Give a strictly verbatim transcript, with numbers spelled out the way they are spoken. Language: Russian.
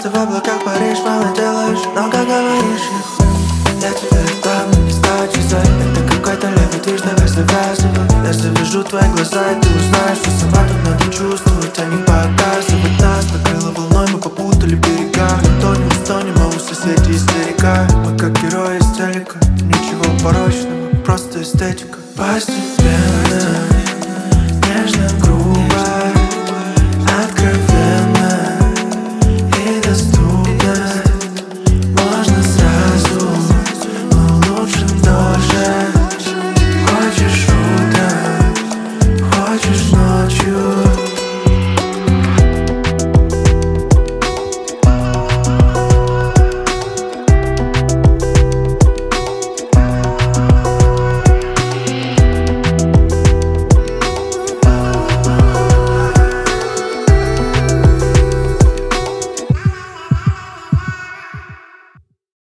Солнце в облаках, Париж, мало делаешь, много говоришь. Я тебе рекламу не стать часой. Это какой-то левый движ, давай завязывай. Я завяжу твои глаза, и ты узнаешь, что сама тут надо чувствовать, а не показывать нас. Накрыло волной, мы попутали берега. Мы тонем, стонем, а у соседей истерика. Мы как герои из телека, ничего порочного, просто эстетика. Постель